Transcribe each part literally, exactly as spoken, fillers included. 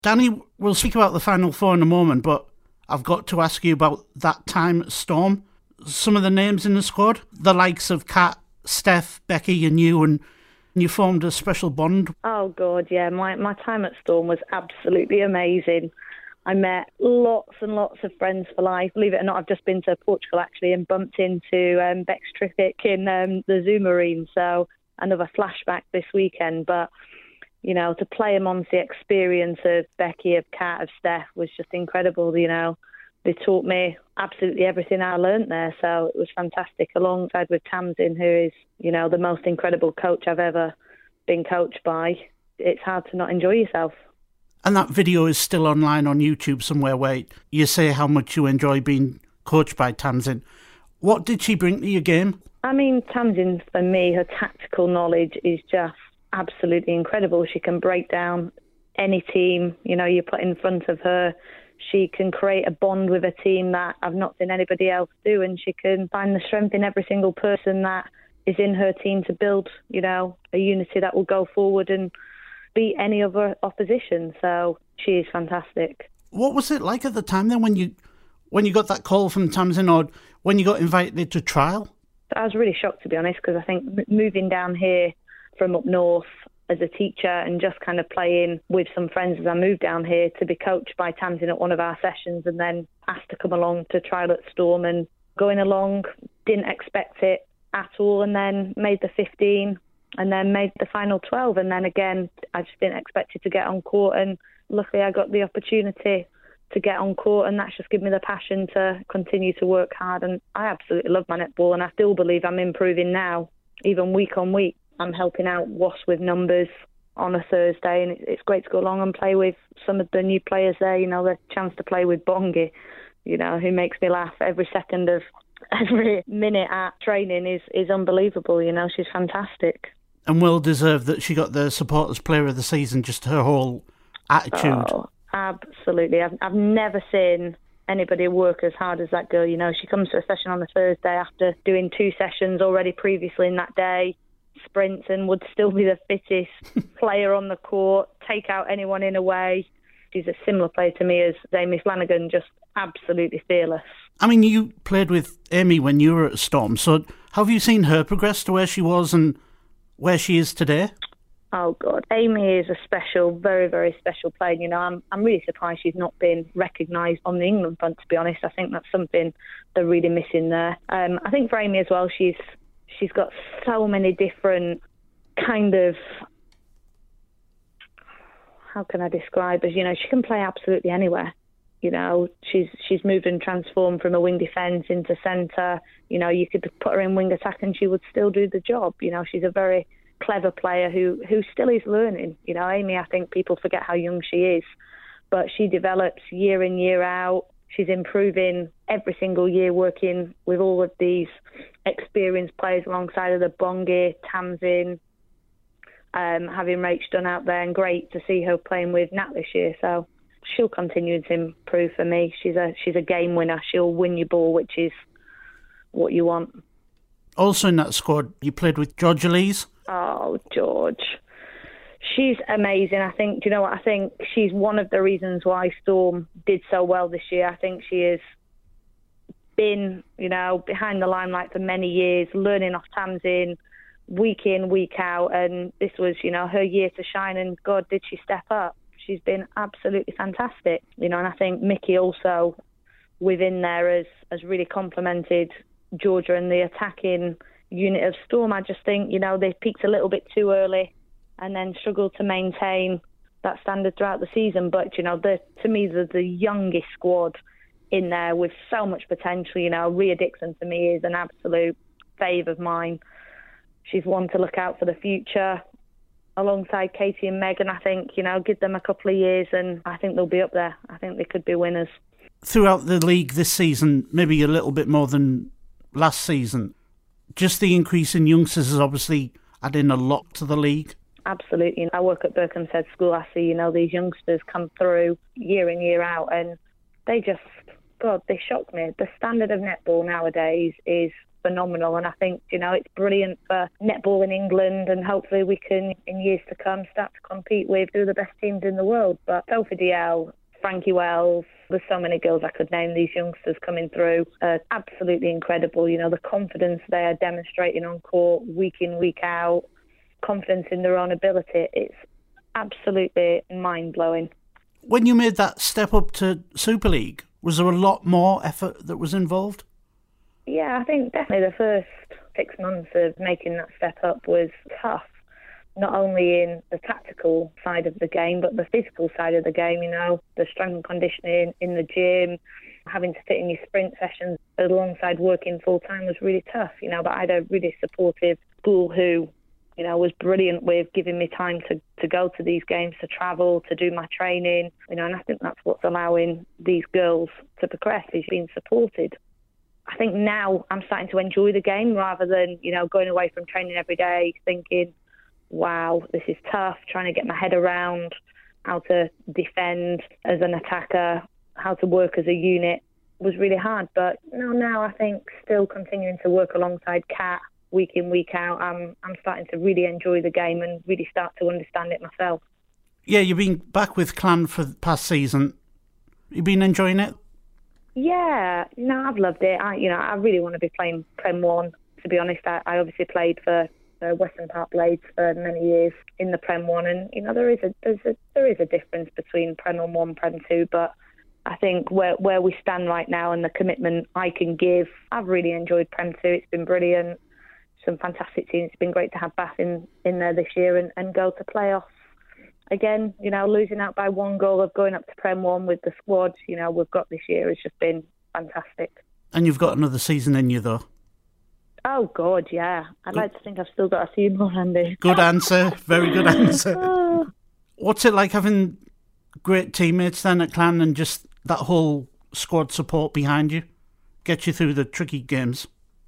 Danny, we'll speak about the Final Four in a moment, but I've got to ask you about that time at Storm. Some of the names in the squad, the likes of Kat, Steph, Becky and you, and you formed a special bond. Oh, God, yeah. My, my time at Storm was absolutely amazing. I met lots and lots of friends for life. Believe it or not, I've just been to Portugal, actually, and bumped into um, Bex Triffick in um, the Zoo Marine. So another flashback this weekend. But, you know, to play amongst the experience of Becky, of Kat, of Steph was just incredible, you know. They taught me absolutely everything I learnt there. So it was fantastic, alongside with Tamsin, who is, you know, the most incredible coach I've ever been coached by. It's hard to not enjoy yourself. And that video is still online on YouTube somewhere where you say how much you enjoy being coached by Tamsin. What did she bring to your game? I mean, Tamsin, for me, her tactical knowledge is just absolutely incredible. She can break down any team, you know, you put in front of her. She can create a bond with a team that I've not seen anybody else do, and she can find the strength in every single person that is in her team to build, you know, a unity that will go forward and beat any other opposition. So she is fantastic. What was it like at the time then when you when you got that call from Tamsin, or when you got invited to trial? I was really shocked, to be honest, because I think moving down here from up north as a teacher and just kind of playing with some friends as I moved down here, to be coached by Tamsin at one of our sessions and then asked to come along to trial at Storm, and going along, didn't expect it at all, and then made the fifteen and then made the final twelve, and then again I just didn't expect it to get on court, and luckily I got the opportunity to get on court, and that's just given me the passion to continue to work hard. And I absolutely love my netball, and I still believe I'm improving now, even week on week. I'm helping out Wasp with numbers on a Thursday, and it's great to go along and play with some of the new players there. You know, the chance to play with Bongi, you know, who makes me laugh every second of every minute at training is, is unbelievable. You know, she's fantastic. And well deserved that she got the Supporters Player of the Season, just her whole attitude. Oh, absolutely. I've, I've never seen anybody work as hard as that girl. You know, she comes to a session on a Thursday after doing two sessions already previously in that day, sprints, and would still be the fittest player on the court, take out anyone in a way. She's a similar player to me as Amy Flanagan, just absolutely fearless. I mean, you played with Amy when you were at Storm, so have you seen her progress to where she was and where she is today? Oh, God. Amy is a special, very, very special player. You know, I'm I'm really surprised she's not been recognised on the England front, to be honest. I think that's something they're really missing there. Um, I think for Amy as well, she's she's got so many different kind of, how can I describe it? You know, she can play absolutely anywhere. You know, she's she's moved and transformed from a wing defence into centre. You know, you could put her in wing attack and she would still do the job. You know, she's a very clever player who, who still is learning. You know, Amy, I think people forget how young she is, but she develops year in, year out. She's improving every single year, working with all of these experienced players alongside of the Bongi, Tamsin, um, having Rach Dunn out there, and great to see her playing with Nat this year. So she'll continue to improve for me. She's a she's a game winner. She'll win your ball, which is what you want. Also in that squad, you played with George Elise. Oh, George. She's amazing. I think, do you know what? I think she's one of the reasons why Storm did so well this year. I think she has been, you know, behind the limelight for many years, learning off Tamsin week in, week out. And this was, you know, her year to shine. And God, did she step up? She's been absolutely fantastic. You know, and I think Mickey also within there has, has really complimented Georgia and the attacking unit of Storm. I just think, you know, they peaked a little bit too early and then struggled to maintain that standard throughout the season. But, you know, the, to me, the, the youngest squad in there with so much potential. You know, Rhea Dixon to me is an absolute fave of mine. She's one to look out for the future. Alongside Katie and Megan, I think, you know, give them a couple of years and I think they'll be up there. I think they could be winners. Throughout the league this season, maybe a little bit more than last season, just the increase in youngsters has obviously added a lot to the league. Absolutely. I work at Berkhamsted School. I see, you know, these youngsters come through year in, year out, and they just, God, they shock me. The standard of netball nowadays is phenomenal. And I think, you know, it's brilliant for netball in England, and hopefully we can, in years to come, start to compete with two of the best teams in the world. But Sophie Diel, Frankie Wells, there's so many girls I could name. These youngsters coming through are absolutely incredible. You know, the confidence they are demonstrating on court week in, week out, confidence in their own ability, it's absolutely mind-blowing. When you made that step up to Super League, was there a lot more effort that was involved? Yeah, I think definitely the first six months of making that step up was tough. Not only in the tactical side of the game, but the physical side of the game, you know, the strength and conditioning in the gym, having to fit in your sprint sessions alongside working full-time was really tough, you know, but I had a really supportive school who, you know, was brilliant with giving me time to, to go to these games, to travel, to do my training, you know, and I think that's what's allowing these girls to progress, is being supported. I think now I'm starting to enjoy the game rather than, you know, going away from training every day thinking, wow, this is tough, trying to get my head around how to defend as an attacker, how to work as a unit was really hard. But no, now I think still continuing to work alongside Kat week in, week out, I'm, I'm starting to really enjoy the game and really start to understand it myself. Yeah, you've been back with Clan for the past season. You've been enjoying it? Yeah, no, I've loved it. I, you know, I really want to be playing Prem one. To be honest, I, I obviously played for uh, Western Park Blades for many years in the Prem one, and you know there is a there's a there is a difference between Prem one, Prem two, but I think where where we stand right now and the commitment I can give, I've really enjoyed Prem two. It's been brilliant. Some fantastic teams. It's been great to have Bath in, in there this year and, and go to playoffs. Again, you know, losing out by one goal of going up to Prem one with the squad, you know, we've got this year has just been fantastic. And you've got another season in you, though? Oh, God, yeah. I'd like to think I've still got a few more, Andy. Good answer. Very good answer. What's it like having great teammates then at Clan and just that whole squad support behind you? Get you through the tricky games?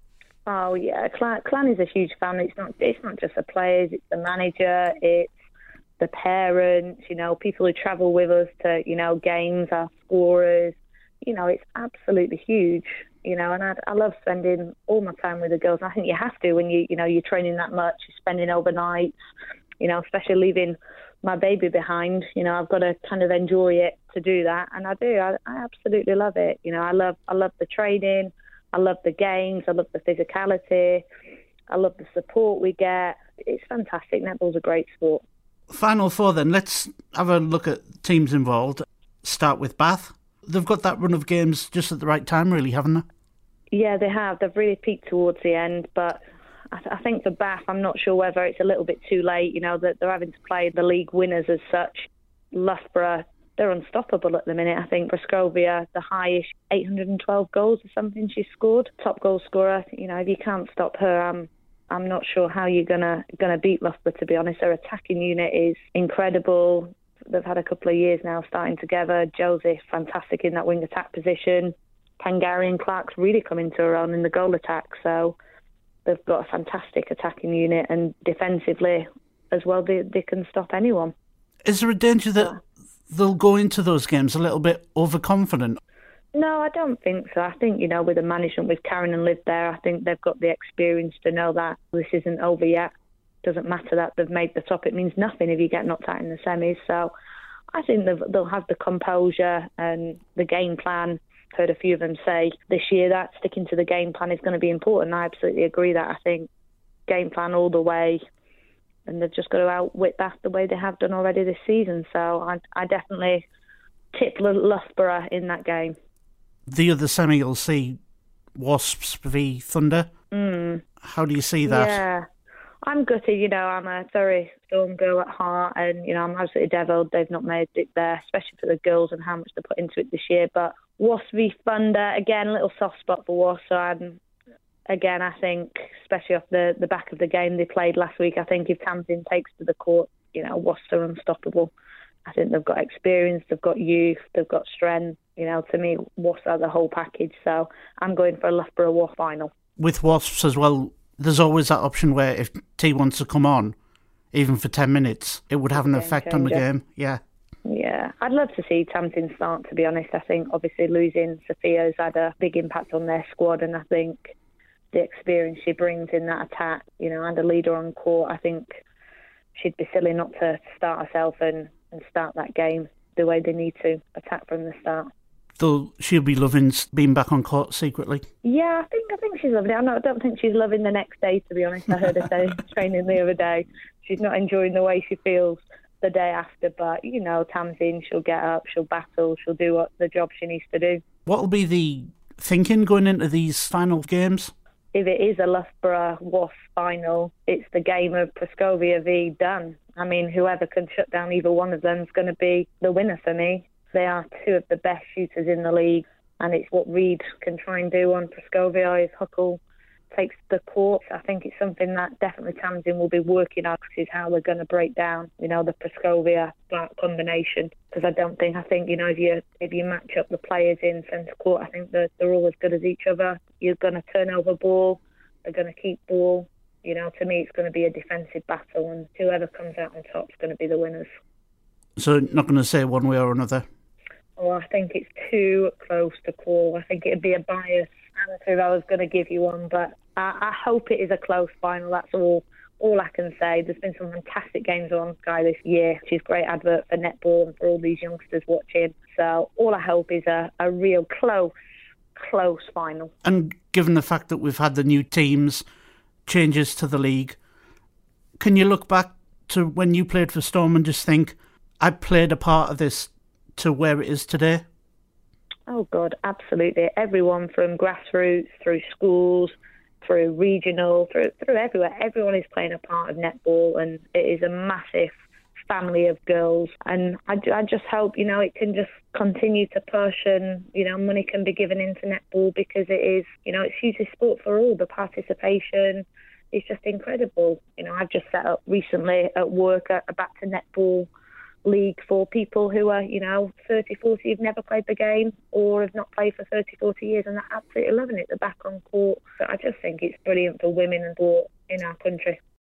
Oh, yeah. Clan, Clan is a huge family. It's not, it's not just the players, it's the manager, it's the parents, you know, people who travel with us to, you know, games, our scorers. You know, it's absolutely huge, you know, and I, I love spending all my time with the girls. I think you have to when you, you know, you're training that much, you're spending overnights, you know, especially leaving my baby behind. You know, I've got to kind of enjoy it to do that, and I do. I, I absolutely love it. You know, I love, I love the training, I love the games, I love the physicality, I love the support we get. It's fantastic. Netball's a great sport. Final four then. Let's have a look at teams involved. Start with Bath. They've got that run of games just at the right time, really, haven't they? Yeah, they have. They've really peaked towards the end, but I, th- I think for Bath, I'm not sure whether it's a little bit too late, you know, that they're having to play the league winners as such. Loughborough, they're unstoppable at the minute. I think Praskovia, the highest, eight hundred twelve goals or something she's scored. Top goal scorer. You know, if you can't stop her, I'm, I'm not sure how you're gonna gonna beat Loughborough, to be honest. Their attacking unit is incredible. They've had a couple of years now starting together. Joseph, fantastic in that wing attack position. Pangari and Clark's really come into her own in the goal attack. So they've got a fantastic attacking unit, and defensively as well, they, they can stop anyone. Is there a danger that yeah. they'll go into those games a little bit overconfident? No, I don't think so. I think, you know, with the management, with Karen and Liv there, I think they've got the experience to know that this isn't over yet. Doesn't matter that they've made the top. It means nothing if you get knocked out in the semis. So I think they'll have the composure and the game plan. Heard a few of them say this year that sticking to the game plan is going to be important. I absolutely agree that. I think game plan all the way, and they've just got to outwit Bath the way they have done already this season. So I, I definitely tip Loughborough in that game. The other semi will see Wasps v Thunder. Mm. How do you see that? Yeah. I'm gutted, you know, I'm a Surrey Storm girl at heart, and, you know, I'm absolutely devilled they've not made it there, especially for the girls and how much they put into it this year. But Wasps v Thunder, again, a little soft spot for Wasps. So I'm, again, I think, especially off the, the back of the game they played last week, I think if Tamsin takes to the court, you know, Wasps are unstoppable. I think they've got experience, they've got youth, they've got strength. You know, to me, Wasps are the whole package. So I'm going for a Loughborough Wasps final. With Wasps as well, there's always that option where if T wants to come on, even for ten minutes, it would have an effect on the game. Yeah. Yeah. I'd love to see Tamsin start, to be honest. I think obviously losing Sophia's had a big impact on their squad, and I think the experience she brings in that attack, you know, and a leader on court, I think she'd be silly not to start herself and, and start that game the way they need to, attack from the start. Though she'll be loving being back on court secretly. Yeah, I think I think she's loving it. I don't, I don't think she's loving the next day, to be honest. I heard her say training the other day. She's not enjoying the way she feels the day after, but, you know, Tamsin, she'll get up, she'll battle, she'll do what the job she needs to do. What will be the thinking going into these final games? If it is a Loughborough W A F final, it's the game of Praskovia v Dunn. I mean, whoever can shut down either one of them is going to be the winner for me. They are two of the best shooters in the league, and it's what Reed can try and do on Praskovia if Huckle takes the court. I think it's something that definitely Tamsin will be working on, is how they're going to break down, you know, the Praskovia Clark combination. Because I don't think, I think, you know, if you if you match up the players in centre court, I think that they're all as good as each other. You're going to turn over ball, they're going to keep ball. You know, to me, it's going to be a defensive battle, and whoever comes out on top is going to be the winners. So not going to say one way or another? Oh, I think it's too close to call. I think it'd be a biased answer if I was going to give you one, but I, I hope it is a close final. That's all all I can say. There's been some fantastic games on Sky this year, which is great advert for netball and for all these youngsters watching. So all I hope is a, a real close, close final. And given the fact that we've had the new teams, changes to the league, can you look back to when you played for Storm and just think, I played a part of this to where it is today? Oh, God, absolutely. Everyone from grassroots, through schools, through regional, through through everywhere. Everyone is playing a part of netball, and it is a massive family of girls. And I, I just hope, you know, it can just continue to push, and, you know, money can be given into netball, because it is, you know, it's hugely sport for all. The participation is just incredible. You know, I've just set up recently at work a, a back to netball league for people who are, you know, thirty, forty, have never played the game or have not played for thirty, forty years, and they're absolutely loving it. They're back on court. But I just think it's brilliant for women and sport in our country.